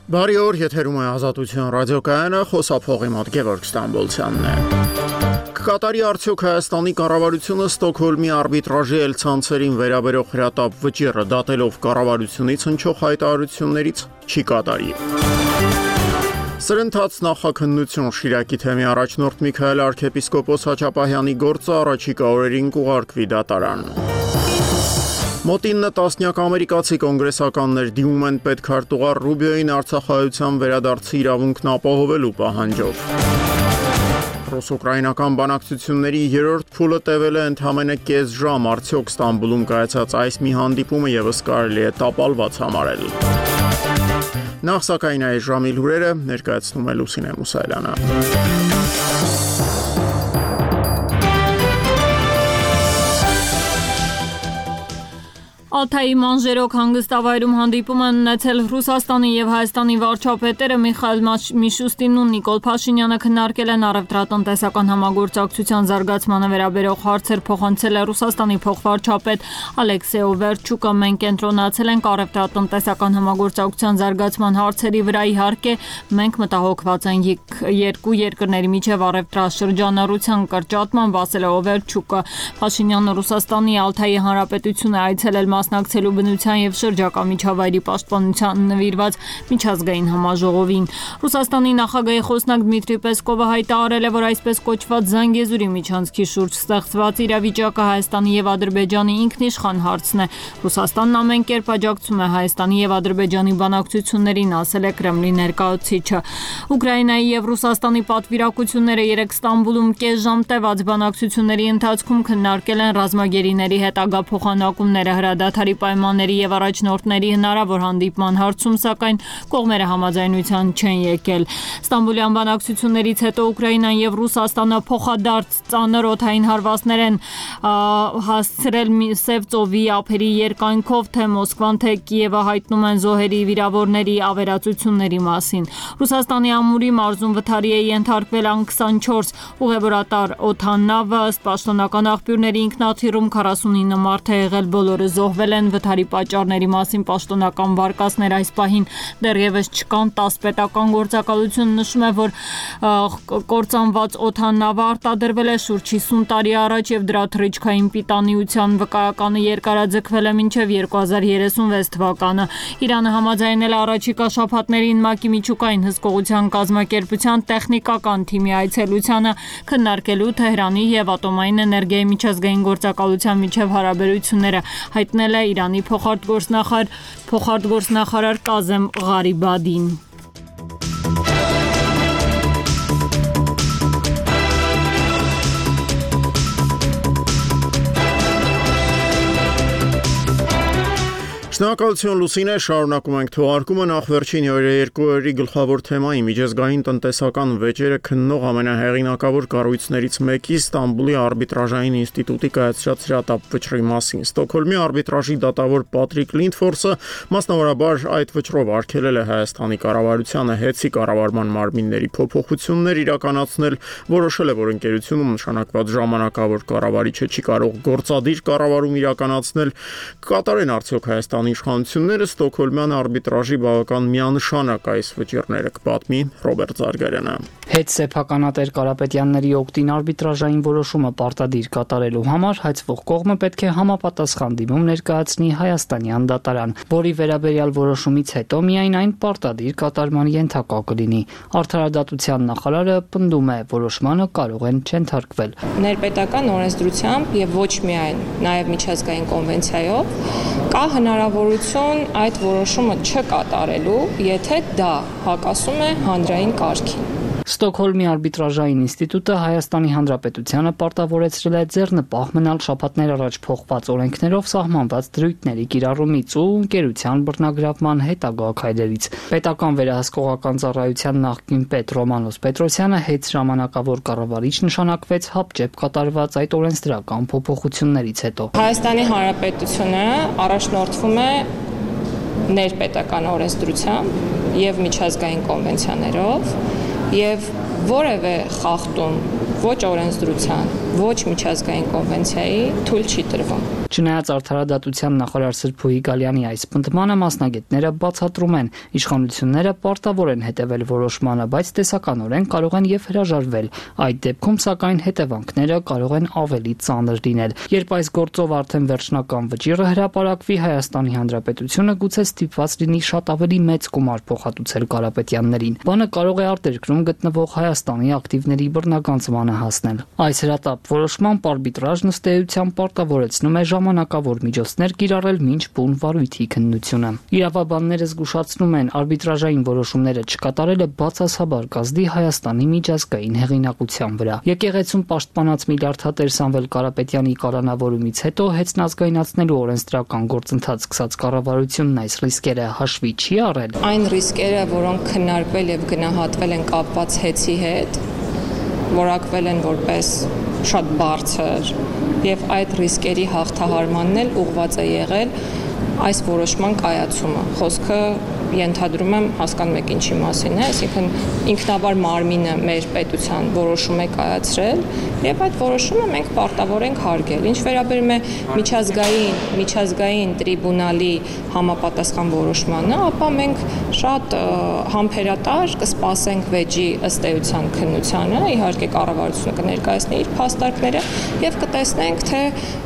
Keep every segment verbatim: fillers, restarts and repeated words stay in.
Բարի օր, եթերում է Ազատություն ռադիոկայանը, խոսափողի մոտ Գևորգ Ստամբոլցյանն է։ Կկատարի արդյոք Հայաստանի կառավարությունը Ստոկհոլմի արբիտրաժի ելցանցերին վերաբերող հրատապ վճիռը դատելով կառավարությունից հնչող հայտարարություններից չի կատարի։ Սրընթաց նախաքննություն Շիրակի թեմի առաջնորդ Միքայել arczepiskopos Հաչապահյանի գործը առաջիկա օրերին կուղարկվի դատարան։ Մոտ ինը տասնյակ ամերիկացի կոնգրեսականներ դիմում են պետքարտուղար Ռուբիոյին Արցախայցության վերադարձի իրավունքն ապահովելու պահանջով։ Ռուս-ուկրաինական բանակցությունների երրորդ փուլը տևել է ընդամենը կես ժամ, արդյոք Ստամբուլում կայացած այս մի հանդիպումը ևս կարելի է տապալված համարել։ Նախ սակայն այս ժամի լուրերը ներկայացնում է Լուսինե Մուսայելյանը։ Ալթայի մանժերոք հանգստավայրում հանդիպում են ունեցել Ռուսաստանի եւ Հայաստանի վարչապետերը Միխայել Միշուստինն ու Նիկոլ Փաշինյանը քննարկել են առևտրատնտեսական համագործակցության զարգացմանը վերաբերող հարցեր, փոխանցել է Ռուսաստանի փոխվարչապետ Ալեքսեյ Օվերչուկը։ Մենք կենտրոնացել ենք առևտրատնտեսական համագործակցության զարգացման հարցերի վրա, իհարկե մենք մտահոգված ենք երկու երկրների միջև առևտրաշրջանառության կրճատման, ասել է Օվերչուկը։ Փաշինյանը Ռուսաստանի Ալթայի հանրապետություն է այցելել մասնակցելու բնության եւ շրջակա միջավայրի պաշտպանության նվիրված միջազգային համաժողովին։ Ռուսաստանի նախագահի խոսնակ Դմիտրի Պեսկովը հայտարարել է, որ այսպես կոչված Զանգեզուրի միջանցքի շուրջ ստեղծված իրավիճակը Հայաստանի եւ Ադրբեջանի ինքնիշխան հարցն է։ Ռուսաստանն ամեն կերպ աջակցում է Հայաստանի եւ Ադրբեջանի բանակցություններին, ասել է Կրեմլի ներկայացուցիչը։ Ուկրաինայի եւ Ռուսաստանի պատվիրակությունները երեկ Ստամբուլում կես ժամ տևած բանակցությունների ընթացքում քննարկել են ռազմագերիների հետագա փոխանակումները, հրադադարի պայմանների եւ առաջնորդների հնարավոր հանդիպման հարցում, սակայն կողմերը համաձայնության չեն եկել։ Ստամբուլյան բանակցություններից հետո Ուկրաինան եւ Ռուսաստանը փոխադարձ ծանր օդային հարվածներ են հասցրել Սև ծովի ափերի երկայնքով, թե Մոսկվան, թե Կիևը հայտնում են զոհերի, վիրավորների, ավերածությունների մասին։ Ռուսաստանի Ամուրի մարզում վթարի է ենթարկվել ան քսանչորս ուղևորատար օդանավը, ըստ պաշտոնական աղբյուրների ինքնաթիռում քառասունինը մարդ է եղել, բոլորը զոհվել են։ Վթարի պատճառների մասին պաշտոնական վարկածներ այս պահին դեռևս չկան։ տաս պետական գործակալություն նշում է, որ կործանված օդանավը արտադրվել է շուրջ հիսուն տարի առաջ եւ դրա թռիչքային պիտանիության վկայականը երկարաձգվել է մինչեւ երկու հազար երեսունվեց թվականը։ Իրանը համաձայնել է առաջիկա շաբաթներին ՄԱԿ-ի միջուկային հսկողության կազմակերպության տեխնիկական թիմի այցելությանը քննարկելու Թեհրանի եւ ատոմային էներգիայի միջազգային գործակալության միջև հարաբերությունները, հայտնել է Իրանի փոխարտգործնախարար փոխարտգործնախարար Կազեմ Ղարիբադին։ Շնորհակալություն Լուսինե, շարունակում ենք թողարկումը։ Նախ վերջին երկու օրերի գլխավոր թեմայի միջազգային տնտեսական վեճերը քննող ամենահեղինակավոր կառույցներից մեկի Ստամբուլի արբիտրաժային ինստիտուտի կայացրած հրատապ վճռի մասին։ Ստոկհոլմի արբիտրաժի դատավոր Պատրիկ Լինդֆորսը մասնավորաբար այդ վճռով արգելել է Հայաստանի կառավարությանը հեծի կառավարման մարմինների փոփոխություններ իրականացնել, որոշել է, որ ընկերությունում նշանակված ժամանակավոր կառավարիչը չի կարող գործադիր կառավարում իրականացնել։ Կկատարեն արդյոք Հայաստանի իշխանությունները Ստոկհոլմյան արբիտրաժի բավական միանշանակ այս վճիռները, կպատմի Ռոբերտ Զարգարյանը։ Հետ սեփականատեր Կարապետյանների օգտին արբիտրաժային որոշումը պարտադիր կատարելու համար հայցվող կողմը պետք է համապատասխան դիմում ներկայացնի Հայաստանյան դատարան, որի վերաբերյալ որոշումից հետո միայն այն պարտադիր կատարման ենթակա կլինի։ Արդարադատության նախարարը պնդում է, որոշմանը կարող են չենթարկվել։ Ներպետական օրենսդրությամբ եւ ոչ միայն նաեւ միջազգային կոնվենցիայով կա հնարավորություն այդ որոշումը չկատարելու, եթե դա հակասում է հանրային կարգին։ Ստոկհոլմի արբիտրաժային ինստիտուտը Հայաստանի Հանրապետությանը պարտավորեցրել է ձեռնպահ մնալ շաբաթներ առաջ փոխված օրենքներով սահմանված դրույթների կիրառումից ու ընկերության բռնագրավման հետագա քայլերից։ Պետական վերահսկողական ծառայության նախկին պետ Ռոմանոս Պետրոսյանը հետ ժամանակավոր կառավարիչ նշանակվեց հապճեպ կատարված այդ օրենսդրական փոփոխություններից հետո։ Հայաստանի Հանրապետությունը առաջնորդվում է ներպետական օրենսդրությամբ եւ միջազգային կոնվենցիաներով եւ որևէ խախտում ոչ օրենսդրության, ոչ միջազգային կոնվենցիայի թույլ չի տրվում։ Չնայած արդարադատության նախարար Սրփուհի Գալյանի այս պնդմանը մասնագետները բացատրում են, իշխանությունները պարտավոր են հետևել որոշմանը, բայց տեսականորեն կարող են եւ հրաժարվել։ Այդ դեպքում սակայն հետևանքները կարող են ավելի ծանր լինել։ Երբ այս գործով արդեն վերջնական վճիռը հրապարակվի, Հայաստանի Հանրապետությունը գուցե ստիպված լինի շատ ավելի մեծ գումար փոխհատուցել Կարապետյաններին։ Բանը կարող է արտերկրում գտնվող Հայաստանի ակտիվների բռնագանձմանը հասնել։ Այս հրատապ որոշմամբ արբիտրաժն ըստ էության պարտավորեցնում է ժամանակավոր միջոցներ կիրառել մինչ բուն վարույթի քննությունը։ Իրավաբանները զգուշացնում են, արբիտրաժային որոշումները չկատարելը բացասաբար կազդի Հայաստանի միջազգային հեղինակության վրա։ Եկեղեցում պաշտպանած Միլիարդատեր Սամվել Կարապետյանի կալանավորումից հետո հեծնազգայնացնելու օրենսդրական գործընթաց սկսած կառավարությունն այս ռիսկերը հաշվի չի առել։ Այն ռիսկերը, որոնք քննարկվել եւ գնահատվել են կապված հեծի հետ, որակվել են որպես շատ բարձր եւ այդ ռիսկերի հաղթահարմանն էլ ուղղված է եղել այս որոշման կայացումը։ Խոսքը ենթադրում եմ հասկանում եք ինչի մասին է, այսինքն ինքնավար մարմինը մեր պետության որոշում է կայացրել եւ այդ որոշումը մենք պարտավոր ենք հարգել։ Ինչ վերաբերում է միջազգային միջազգային տրիբունալի համապատասխան որոշմանը, ապա մենք շատ համբերատար կսպասենք վեճի ըստ էության քննությանը, իհարկե կառավարությունը կներկայացնի իր փաստարկները եւ կտեսնենք թե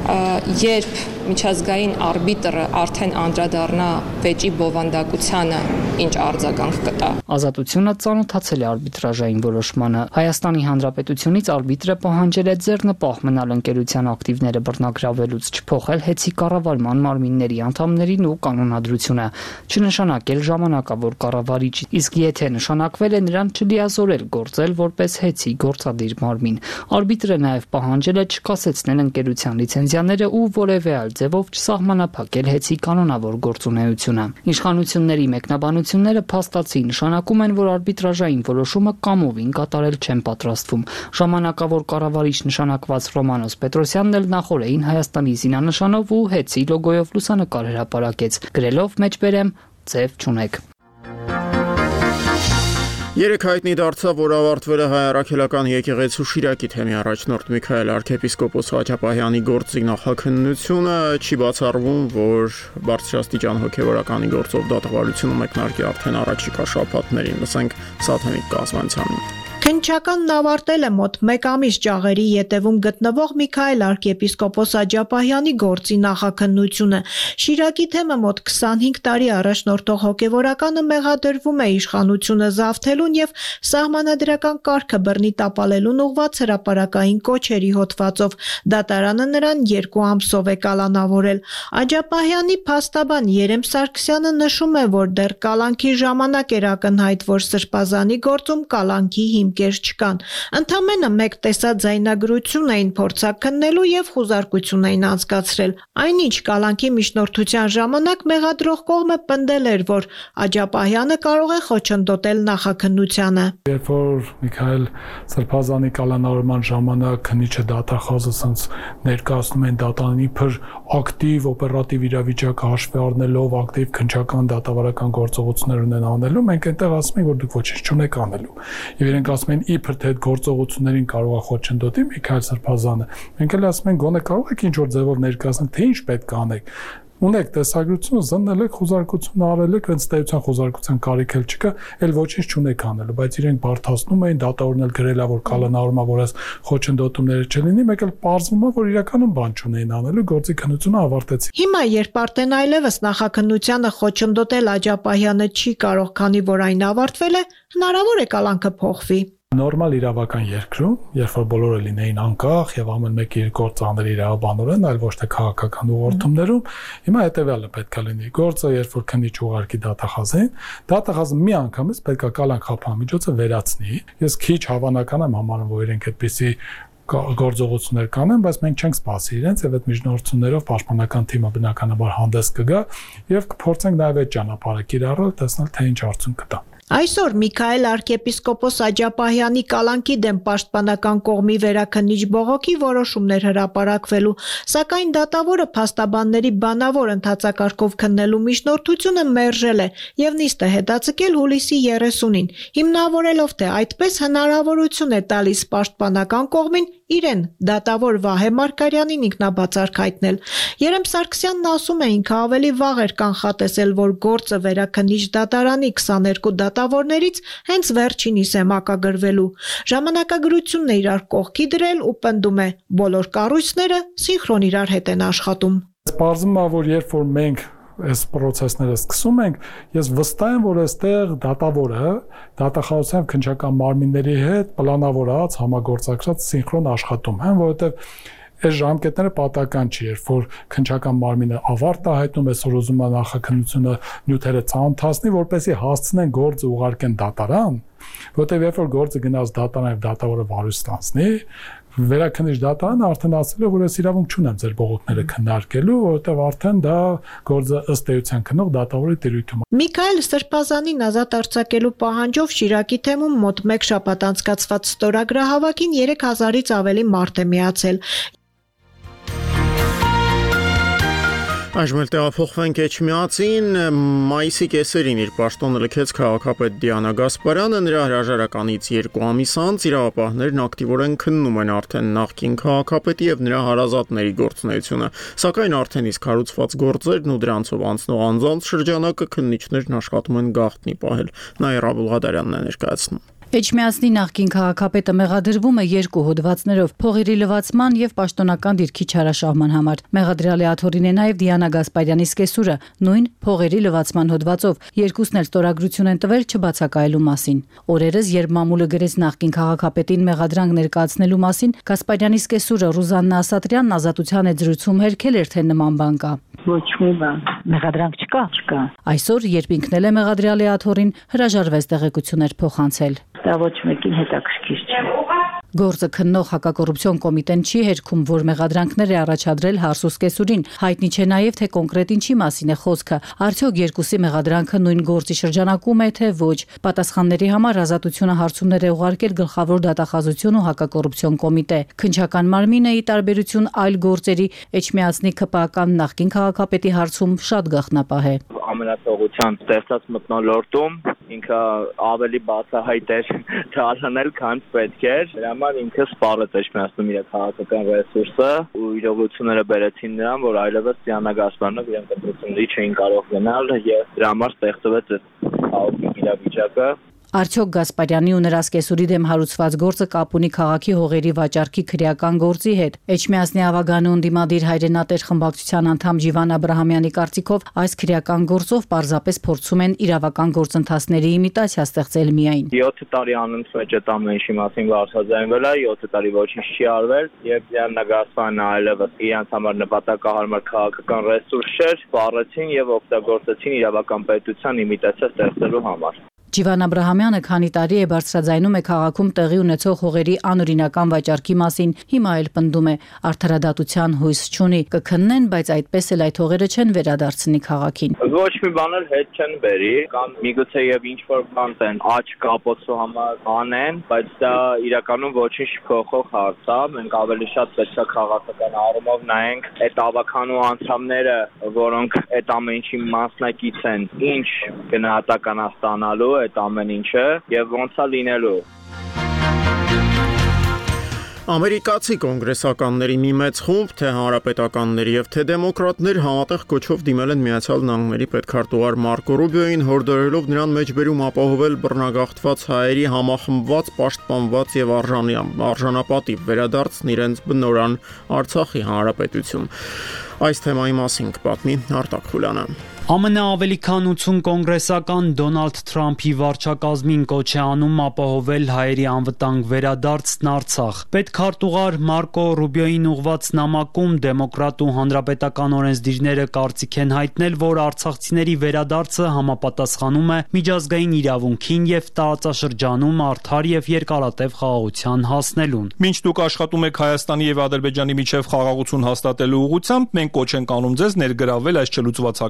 երբ միջազգային արբիտրը արդեն անդրադառնա վեճի բովանդակությանը, ինչ արձագանք կտա։ Ազատությունը ծանոթացել է արբիտրաժային որոշմանը։ Հայաստանի Հանրապետությունից արբիտրը պահանջել է ձեռնպահ մնալ ընկերության ակտիվները բռնագրավելուց, չփոխել հեծի կառավարման մարմինների անդամներին ու կանոնադրությունը, չնշանակել ժամանակավոր կառավարիչ, իսկ եթե նշանակվել է, նրան չլիազորել գործել որպես հեծի գործադիր մարմին։ Արբիտրը նաև պահանջել է չկասեցնել ընկերության լիցենզիաները ու որևէ այլ ձևով չսահմանափակել հեծի կանոնավոր գործունեությունը։ Իշխանությունների մեկնաբանությունները փաստացի նշանակում են, որ արբիտրաժային որոշումը կամովին կատարել չեն պատրաստվում։ Ժամանակավոր կառավարիչ նշանակված Ռոմանոս Պետրոսյանն էլ նախորդին Հայաստանի զինանշանով ու հեծի լոգոյով լուսանկար հրապարակեց, գրելով մեջբերեմ «Ձև չունեք»։ Երեք հայտնի դարձավ, որ ավարտվել է Հայ առաքելական եկեղեցու Շիրակի թեմի առաջնորդ Միքայել arczepiskopos Հաճապահյանի գործի նախաքննությունը, չի բացառվում, որ բարձրաստիճան հոգևորականի գործով դատավարությունը մեկնարկի արդեն առաջիկա շաբաթներին, լսենք Սաթենիկ Կազմանցյանին։ Քննչականն ավարտել է մոտ մեկ ամիս ճաղերի ետևում գտնվող Միքայել arczepiskopos Հաճապահյանի գործի նախաքննությունը։ Շիրակի թեմը մոտ քսանհինգ տարի առաջնորդող հոգևորականը մեղադրվում է իշխանությունը զավթելուն եւ սահմանադրական կարգը բռնի տապալելուն ուղղված հրապարակային կոչերի հոդվածով։ Դատարանը նրան երկու ամսով է կալանավորել։ Հաճապահյանի փաստաբան Երեմ Սարգսյանը նշում է, որ դեռ կալանքի ժամանակ էր ակնհայտ, որ Սրբազանի գործում կալանքի հիմքեր չկան։ Ընդամենը մեկ տեսած ձայնագրություն էին փորձաքննելու եւ խուզարկություն էին անցկացրել։ Այնինչ կալանքի միջնորդության ժամանակ մեղադրող կողմը պնդել էր, որ Հաճապահյանը կարող է խոչընդոտել նախաքննությանը։ Երբ որ Միքայել Սրբազանի կալանավորման ժամանակ քննիչը դատախազը ասած ներկայացնում են դատարանի իբր ակտիվ օպերատիվ իրավիճակը հաշվի առնելով ակտիվ քննչական դատավարական գործողություններ ունեն անելու, մենք այնտեղ ասում ենք, որ դուք ոչինչ չունեք անելու։ Եվ իրենք ասում են իբր թե այդ գործողություններին կարող է խոչընդոտի Միքայել Սրբազանը։ Մենք էլ ասում ենք գոնե կարող եք ինչ որ ձևով ներկայացնել, թե ինչ պետք է անեք։ Ունեք տեսագրությունը, զննել եք, խոզարկություն արել եք, հենց տեյության խոզարկության կարիք էլ չկա, էլ ոչինչ չունեք անելու, բայց իրենք բարթացնում էին, դատավորն էլ գրելա, որ կալանավորումա, որ այս խոչընդոտումները չլինի, մեկ էլ պարզվում է, որ իրականում բան չունեին անելու, գործի քննությունը ավարտեցին։ Հիմա երբ արդեն այլևս նախաքննությանը խոչընդոտել Հաճապահյանը չի կարող, քանի որ այն ավարտվել է, հնարավոր է կալանքը փոխվի։ Նորմալ իրավական երկրում, երբ որ բոլորը լինեին անկախ եւ ամեն մեկը իր գործը աներ իրավաբանորեն, այլ ոչ թե քաղաքական ուղղորդումներում, հիմա հետեւյալը պետք է լինի։ Գործը երբ որ քննիչ ուղարկի դատախազին, դատախազը մի անգամից պետք է կալանք խափամիջոցը վերացնի։ Ես քիչ հավանական եմ համարում, որ իրենք այդպիսի գործողություններ կանեն, բայց մենք չենք սպասի իրենց եւ այդ միջնորդություններով պաշտպանական թիմը բնականաբար հանդես կգա եւ կփորձենք նաեւ այդ ճանապարհը կիրառել, տեսնել թե ինչ արդյունք կտա։ Այսօր Միքայել arczepiskopos Աջապահյանի կալանքի դեմ պաշտպանական կողմի վերաքննիչ բողոքի որոշումներ հրապարակվելու, սակայն դատավորը փաստաբանների բանավոր ընթացակարգով քննելու միջնորդությունը մերժել է եւ նիստը հետաձգել հուլիսի երեսունին, հիմնավորելով թե այդպես հնարավորություն է տալիս պաշտպանական կողմին իրեն դատավոր Վահե Մարգարյանին ինքնաբացարկ հայտնել։ Երեմ Սարգսյանն ասում է ինքը ավելի վաղ էր կանխատեսել, որ գործը վերաքննիչ դատարանի քսաներկու դատավորներից հենց վերջինիս է մակագրվելու։ Ժամանակագրությունն է իրար կողքի դրել ու պնդում է բոլոր կառույցները սինխրոն իրար հետ են աշխատում։ Պարզվում է, որ երբ որ մենք այս process-ները սկսում ենք, ես վստահ եմ, որ այստեղ դատավորը դատախազության քննչական մարմինների հետ պլանավորած, համագործակցած սինխրոն աշխատում են, որովհետև այս ժամկետները պատահական չի, երբ որ քննչական մարմինը ավարտ է հայտնում, այսօր ուզում է նախաքննությունը նյութերը ցանոթացնի, որպեսզի հասցնեն գործը ուղարկեն դատարան, որովհետև երբ որ գործը գնաց դատարան եւ դատավորը վարույց ստանցնի, վերաքննիչ դատարանը արդեն ասել է, որ ես իրավունք չունեմ ձեր բողոքները քննարկելու, որովհետև արդեն դա գործը ըստ էության քննող դատավորի տիրույթում է։ Միքայել Սրբազանին ազատ արձակելու պահանջով Շիրակի թեմում մոտ մեկ շաբաթ անցկացված ստորագրահավաքին երեք հազարից ավելի մարդ է միացել։ Այժմ էլ տեղափոխվենք Էջմիածին, մայիսի կեսերին իր պաշտոնը լքեց քաղաքապետ Դիանա Գասպարյանը, նրա հրաժարականից երկու ամիս անց իրավապահներն ակտիվորեն քննում են արդեն նախկին քաղաքապետի եւ նրա հարազատների գործունեությունը, սակայն արդեն իսկ հարուցված գործերն ու դրանցով անցնող անձանց շրջանակը քննիչներն աշխատում են գաղտնի պահել։ Նաիրա Բուլղադարյանն է ներկայացնում։ Էջմիածնի նախկին քաղաքապետը մեղադրվում է երկու հոդվածներով՝ փողերի լվացման եւ պաշտոնական դիրքի չարաշահման համար։ Մեղադրյալի աթոռին է նաեւ Դիանա Գասպարյանի սկեսուրը, նույն փողերի լվացման հոդվածով։ Երկուսն էլ ստորագրություն են տվել չբացակայելու մասին։ Օրերս, երբ մամուլը գրեց նախկին քաղաքապետին մեղադրանք ներկայացնելու մասին, Գասպարյանի սկեսուրը Ռուզաննա Ասատրյանն Ազատության հետ զրույցում հերքել էր, թե նման բան կա։ Ոչ մի բան, մեղադրանք չկա, չկա։ Այսօր, երբ ինքն էլ է մեղադրյալի աթոռին, հրաժարվեց տեղեկություններ փոխանցել։ Դա ոչ մեկին հետաքրքիր չէ։ Գործը քննող հակակոռուպցիոն կոմիտեն չի հերքում, որ մեղադրանքներ է առաջադրել Հարսու սկեսուրին։ Հայտնի չէ նաև, թե կոնկրետ ինչի մասին է խոսքը։ Արդյոք երկուսի մեղադրանքը նույն գործի շրջանակում է, թե ոչ։ Պատասխանների համար Ազատությունը հարցումներ է ուղարկել Գլխավոր դատախազություն ու հակակոռուպցիոն կոմիտե։ Քննչական մարմինը ի տարբերություն այլ գործերի Էջմիածնի ԿՊԱ-ական նախկին քաղաքապետի հարցում շատ գաղտնապահ է։ Ամենաթողության ստեղծած մթնոլորտում ինքը ավելի բացահայտ էր դառնել, քան պետք էր։ Դրա համար ինքը սպառեց Էջմիածնում իր քաղաքական ռեսուրսը ու իրողությունները բերեցին նրան, որ այլևս Դիանա Գասպարյանը իրեն կտրությունների չէին կարող գնալ եւ դրա համար ստեղծվեց այդ քաոտիկ իրավիճակը։ Արդյոք Գասպարյանի ու նրա սկեսուրի դեմ հարուցված գործը կապ ունի քաղաքի հողերի վաճառքի քրեական գործի հետ։ Էջմիածնի ավագանու ընդդիմադիր հայրենատեր խմբակցության անդամ Ջիվան Աբրահամյանի կարծիքով այս քրեական գործով պարզապես փորձում են իրավական գործընթացների իմիտացիա ստեղծել միայն։ յոթ տարի անընդմեջ այդ ամեն ինչի մասին բարձրաձայնվել է, յոթ տարի ոչինչ չի արվել եւ Դիանա Գասպարյանը այլևս իրենց համար նպատակահարմար քաղաքական ռեսուրս չէր, սպառեցին եւ օգտագործեցին իրավական պետության իմիտացիա ստեղծելու համար։ Ջիվան Աբրահամյանը քանի տարի է բարձրաձայնում է քաղաքում տեղի ունեցող հողերի անօրինական վաճառքի մասին, հիմա էլ պնդում է արդարադատության հույս չունի, կքննեն, բայց այդպես էլ այդ հողերը չեն վերադարձնի քաղաքին։ Ոչ մի բան էլ հետ չեն բերի, կամ միգուցե եւ ինչ որ բան տեն աճ կապոցու համար անեն, բայց դա իրականում ոչինչ փոխող հարց է, մենք ավելի շատ պետք է քաղաքական առումով նայենք այդ ավականու անդամները, որոնք այդ ամեն ինչի մասնակից են, ինչ գնահատական է ստանալու այդ ամեն ինչը եւ ոնց է լինելու։ Ամերիկացի կոնգրեսականների մի մեծ խումբ, թե հանրապետականների եւ թե դեմոկրատներ համատեղ կոչով դիմել են Միացյալ Նահանգների պետքարտուղար Մարկո Ռուբիոին, հորդորելով նրան մեջբերում ապահովել բռնագաղթված հայերի համախմբված, պաշտպանված եւ արժանապատիվ վերադարձն իրենց բնորան Արցախի հանրապետություն։ Այս թեմայի մասին կպատմի Արտակ Խուլյանը։ ԱՄՆ ավելի քան ութսուն կոնգրեսական Դոնալդ Թրամփի վարչակազմին կոչ է անում ապահովել հայերի անվտանգ վերադարձն Արցախ։ Պետքարտուղար Մարկո Ռուբիոին ուղված նամակում դեմոկրատ ու հանրապետական օրենսդիրները կարծիք են հայտնել, որ արցախցիների վերադարձը համապատասխանում է միջազգային իրավունքին եւ տարածաշրջանում արդար եւ երկարատև խաղաղության հասնելուն։ Մինչ դուք աշխատում եք Հայաստանի եւ Ադրբեջանի միջև խաղաղություն հաստատելու ուղղությամբ, մենք կոչ ենք անում ձեզ ներգրավել այս չլուծված հակամարտության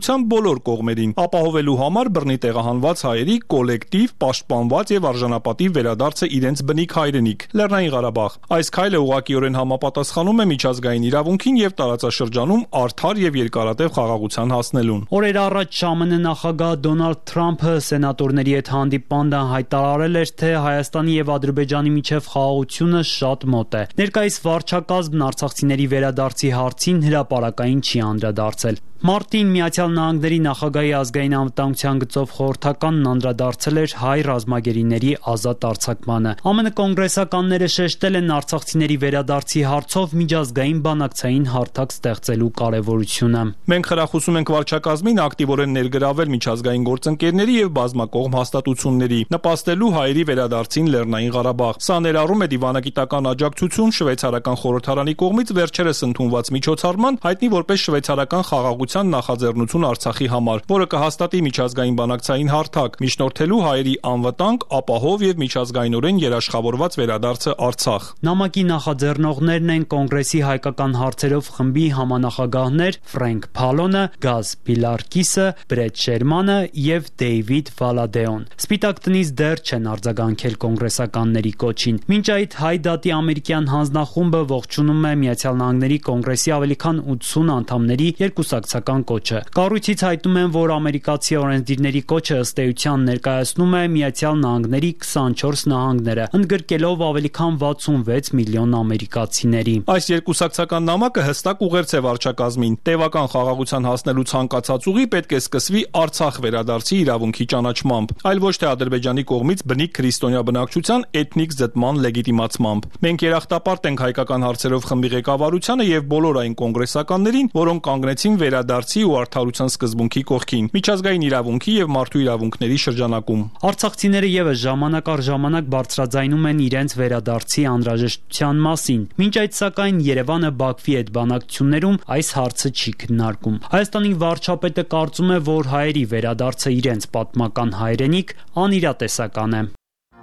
խաղաղության բոլոր կողմերին, ապահովելու համար բռնի տեղահանված հայերի կոլեկտիվ, պաշտպանված եւ արժանապատիվ վերադարձը իրենց բնիկ հայրենիք՝ Լեռնային Ղարաբաղ։ Այս քայլը ուղղակիորեն համապատասխանում է միջազգային իրավունքին եւ տարածաշրջանում արդար եւ երկարատև խաղաղության հասնելուն։ Օրեր առաջ ՇԱՄՆ նախագահ Դոնալդ Թրամփը սենատորների հետ հանդիպմանը հայտարարել էր, թե Հայաստանի եւ Ադրբեջանի միջև խաղաղությունը շատ մոտ է։ Ներկայիս վարչակազմն արցախցիների վերադարձի հարցին հրապարակային չի անդրադարձել։ Մարտին Միացյալ Նահանգների նախագահի ազգային անվտանգության գծով խորհրդականն անդրադարձել էր հայ ռազմագերիների ազատ արձակմանը։ ԱՄՆ կոնգրեսականները շեշտել են արցախցիների վերադարձի հարցով միջազգային բանակցային հարթակ ստեղծելու կարևորությունը։ Մենք խրախուսում ենք վարչակազմին ակտիվորեն ներգրավել միջազգային գործընկերների եւ բազմակողմ հաստատությունների, նպաստելու հայերի վերադարձին Լեռնային Ղարաբաղ։ Սա ներառում է դիվանագիտական աջակցություն շվեյցարական խորհրդարանի կողմից վերջերս ընդունված միջոցառման, հայտնի որպես շվեյցարական խաղաղության նախաձեռնություն Արցախի համար, որը կհաստատի միջազգային բանակցային հարթակ, միջնորդելու հայերի անվտանգ, ապահով եւ միջազգայինորեն երաշխավորված վերադարձը Արցախ։ Նամակի նախաձեռնողներն են կոնգրեսի հայկական հարցերով խմբի համանախագահներ Ֆրենկ Փալոնը, Գազ Պիլարկիսը, Բրեդ Շերմանը եւ Դեյվիդ Վալադեոն։ Սպիտակ տնից դեռ չեն արձագանքել կոնգրեսականների կոչին։ Մինչ այդ հայ դատի ամերիկյան հանձնախումբը ողջունում է Միացյալ Նահանգների կոնգրեսի ավելի քան ութսուն անդամների երկուսակցական կոչը։ Կառույցից հայտնում են, որ ամերիկացի օրենսդիրների կոչը ըստ էության ներկայացնում է Միացյալ Նահանգների քսանչորս նահանգները, ընդգրկելով ավելի քան վաթսունվեց միլիոն ամերիկացիների։ Այս երկուսակցական նամակը հստակ ուղերձ է վարչակազմին։ Տևական խաղաղության հասնելու ցանկացած ուղի պետք է սկսվի Արցախ վերադարձի իրավունքի ճանաչմամբ, այլ ոչ թե Ադրբեջանի կողմից բնիկ քրիստոնյա բնակչության էթնիկ զտման լեգիտիմացմամբ։ Մենք երախտապարտ ենք հայկական հարցերով խմբի ղեկավարությանը եւ բոլոր այն կոնգրեսականներին, որոնք կանգնեցին վերադարձի ու արդարության սկզբունքի կողքին, միջազգային իրավունքի եւ մարդու իրավունքների շրջանակում։ Արցախցիները եւս ժամանակ առ ժամանակ բարձրաձայնում են իրենց վերադարձի անհրաժեշտության մասին։ Մինչ այդ սակայն Երևանը Բաքվի հետ բանակցություններում այս հարցը չի քննարկում։ Հայաստանի վարչապետը կարծում է, որ հայերի վերադարձը իրենց պատմական հայրենիք անիրատեսական է։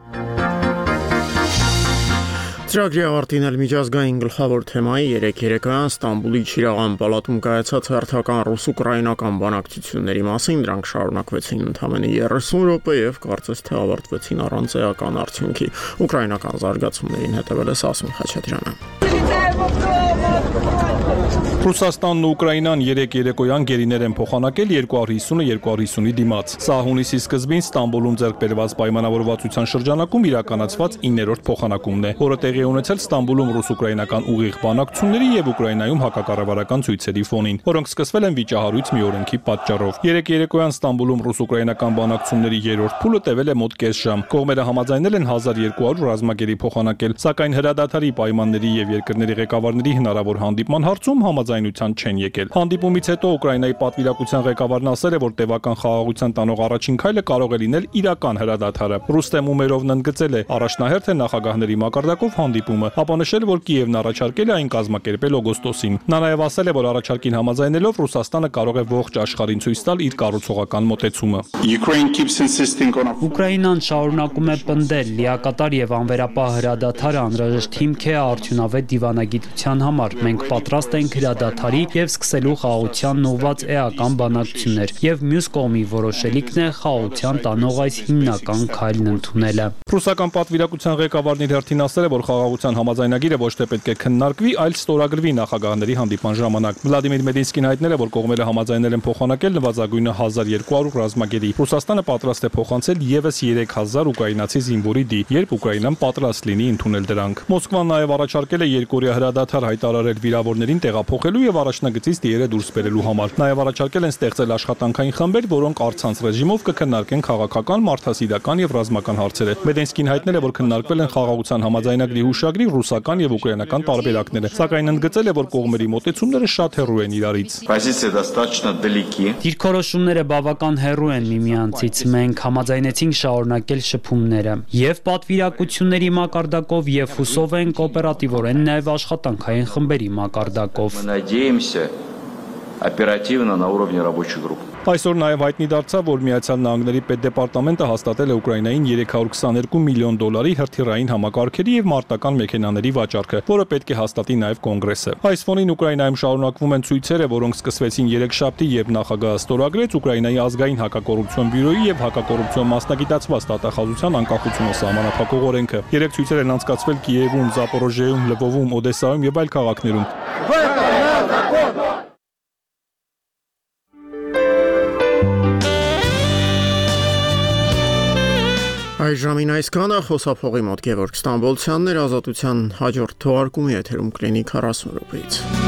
Ծրագրի ավարտին էլ միջազգային գլխավոր թեմայի երեք երեկոյան Ստամբուլի Չիրաղան պալատում կայացած հերթական ռուս-ուկրաինական բանակցությունների մասին դրանք շարունակվեցին ընդամենը երեսուն րոպե եւ կարծես թե ավարտվեցին առանց էական արդյունքի։ Ուկրաինական զարգացումներին հետևել է Սասուն Խաչատրյանը։ Ռուսաստանն ու Ուկրաինան երեք երեկոյան գերիներ են փոխանակել երկու հարյուր հիսունը երկու հարյուր հիսունի դիմաց։ Սա հունիսի սկզբին Ստամբուլում ձեռք բերված պայմանավորվածության շրջանակում իրականացված իններորդ փոխանակումն է, որը տեղի է ունեցել Ստամբուլում ռուս-ուկրաինական ուղիղ բանակցությունների եւ Ուկրաինայում հակակառավարական ցույցերի ֆոնին, որոնք սկսվել են վիճահարույց մի օրենքի պատճառով։ Երեք երեկոյան Ստամբուլում ռուս-ուկրաինական բանակցությունների երրորդ փուլը տևել է մոտ կես ժամ։ Կողմերը համաձայնել են հազար երկու հարյուր ռազմագերի փոխանակել, սակայն հրադադարի պայմանների եւ երկրների ղեկավարների հնարավոր հանդիպման հարցում համաձայնության չեն եկել։ Հանդիպումից հետո Ուկրաինայի պատվիրակության ղեկավարն ասել է, որ տևական խաղաղության տանող առաջին քայլը կարող է լինել իրական հրադադարը։ Ռուստեմ Ումերովն ընդգծել է, առաջնահերթ է նախագահների մակարդակով հանդիպումը, ապա նշել, որ Կիևն առաջարկել է այն կազմակերպել օգոստոսին։ Նա նաև ասել է, որ առաջարկին համաձայնելով Ռուսաստանը կարող է ողջ աշխարհին ցույց տալ իր կառուցողական մոտեցումը։ Ուկրաինան շարունակում է պնդել, լիակատար եւ անվերապահ հրադադարը անհրաժեշտ հիմք է արդյունավետ դիվանագիտության համար։ Մենք պատրաստ ենք հրադադարի եւ սկսելու խաղաղությանն ուղղված էական բանակցություններ, եւ մյուս կողմի որոշելիքն է խաղաղության տանող այս հիմնական քայլն ընդունելը։ Ռուսական պատվիրակության ղեկավարն իր հերթին ասել է, որ խաղաղության համաձայնագիրը ոչ թե պետք է քննարկվի, այլ ստորագրվի նախագահների հանդիպման ժամանակ։ Վլադիմիր Մեդինսկին հայտնել է, որ կողմերը համաձայնել են փոխանակել նվազագույնը հազար երկու հարյուր ռազմագերի։ Ռուսաստանը պատրաստ է փոխանցել եւս երեք հազար ուկրաինացի զինվորի դի, երբ Ուկրաինան պատրաստ լինի ընդունել դրանք։ Մոսկվան նաև առաջարկել է երկօրյա հրադադար հայտարարել վիրավորներին տեղափոխելու եւ առաջնագծից դիերը դուրս բերելու համար։ Նաև առաջարկել են ստեղծել աշխատանքային խմբեր, որոնք առցանց ռեժիմով կքննարկեն քաղաքական, մարդասիրական եւ ռազմական հարցերը։ Մեդենսկին հայտնել է, որ քննարկվել են խաղաղության համաձայնագրի հուշագրի ռուսական եւ ուկրաինական տարբերակները, սակայն ընդգծել է, որ կողմերի մոտեցումները շատ հեռու են իրարից։ Դիրքորոշումները բավական հեռու են միմյանցից։ Մենք համաձայնեցինք շարունակել շփումները եւ պատվիրակությունների մակարդակով եւ հուսով ենք օպերատիվորեն նաեւ աշխատանքային խմբերի մակարդակով։ Այսօր նաև հայտնի դարձավ, որ Միացյալ Նահանգների պետդեպարտամենտը հաստատել է Ուկրաինային երեք հարյուր քսաներկու միլիոն դոլարի հրթիռային համակարգերի եւ մարտական մեքենաների վաճառքը, որը պետք է հաստատի նաև կոնգրեսը։ Այս ֆոնին Ուկրաինայում շարունակվում են ցույցերը, որոնք սկսվեցին երեքշաբթի, երբ նախագահը ստորագրեց Ուկրաինայի ազգային հակակոռուպցիոն բյուրոյի եւ հակակոռուպցիոն մասնագիտացված դատախազության անկախությունը սահմանափակող օրենքը։ Երեք ցույցեր են անցկացվել Կիևում, Զապորոժիեում, Լվովում, Օդեսայում եւ այլ քաղաքներում։ Այս ժամին այսքանը խոսափողի մոտ Գևորգ Ստամբոլցյանն էր, Ազատության հաջորդ թողարկումի եթերում կլինի քառասուն րոպեից։